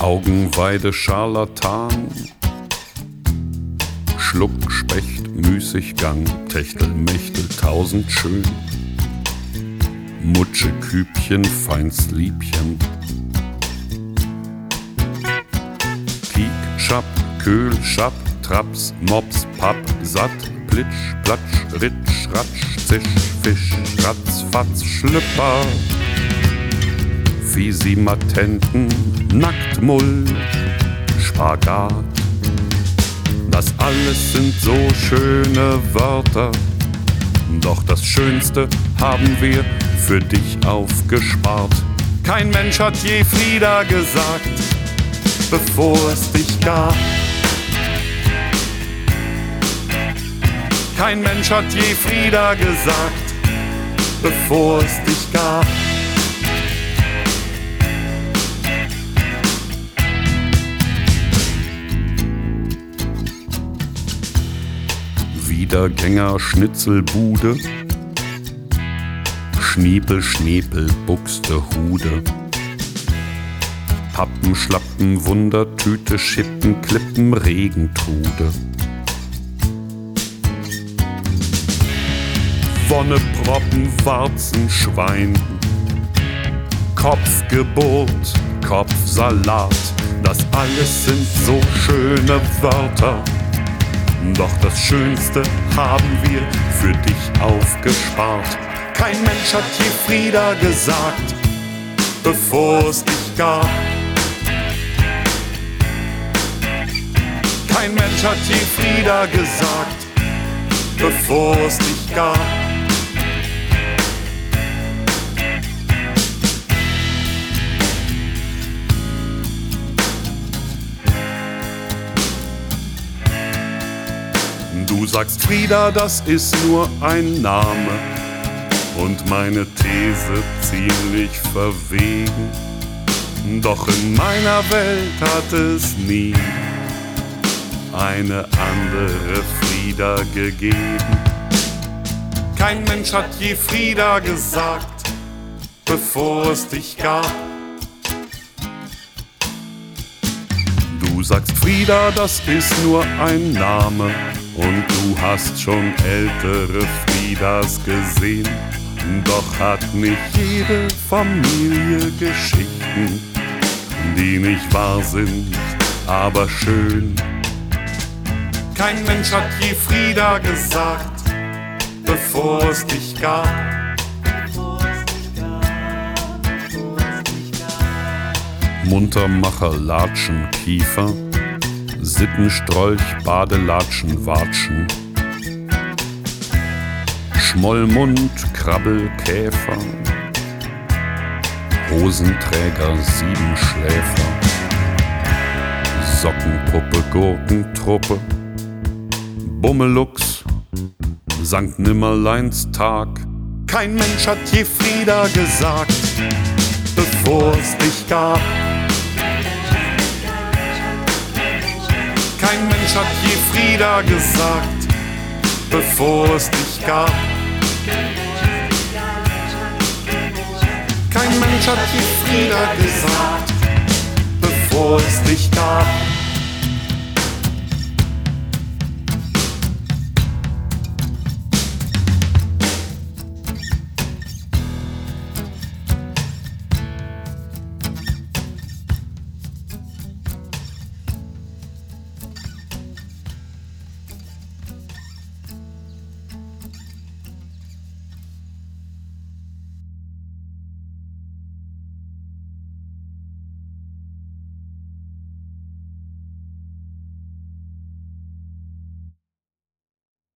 Augenweide, Scharlatan, Schluck, Specht, Müßiggang, Techtelmechtel, tausend schön, Mutsche, Kübchen, feins Liebchen, Kiek, Schapp, Köhl, Schapp, Traps, Mops, Papp, Satt, Plitsch, Platsch, Ritsch, Ratsch, Zisch, Fisch, Ratz, Fatz, Schlüpper, Fisimatenten, Nacktmull, Spagat. Das alles sind so schöne Wörter, doch das Schönste haben wir für dich aufgespart. Kein Mensch hat je Frieda gesagt, bevor es dich gab. Kein Mensch hat je Frieda gesagt, bevor es dich gab. Wiedergänger, Schnitzelbude, Schniepel, Schnepel, Buxtehude, Pappen, Schlappen, Wundertüte, Schippen, Klippen, Regentrude, Wonneproppen, Warzen, Schwein, Kopfgeburt, Kopfsalat, das alles sind so schöne Wörter. Doch das Schönste haben wir für dich aufgespart. Kein Mensch hat je Frieda gesagt, bevor es dich gab. Kein Mensch hat je Frieda gesagt, bevor es dich gab. Du sagst, Frieda, das ist nur ein Name und meine These ziemlich verwegen. Doch in meiner Welt hat es nie eine andere Frieda gegeben. Kein Mensch hat je Frieda gesagt, bevor es dich gab. Du sagst, Frieda, das ist nur ein Name und du hast schon ältere Friedas gesehen. Doch hat nicht jede Familie Geschichten, die nicht wahr sind, aber schön. Kein Mensch hat je Frieda gesagt, bevor es dich gab. Muntermacher, Latschen, Kiefer, Sittenstrolch, Badelatschen, Watschen, Schmollmund, Krabbel, Käfer, Hosenträger, Siebenschläfer, Sockenpuppe, Gurkentruppe, Bummelux, Sankt Nimmerleins Tag. Kein Mensch hat je Frieda gesagt, bevor es dich gab. Kein Mensch hat je Frieda gesagt, bevor es dich gab. Kein Mensch hat je Frieda gesagt, bevor es dich gab.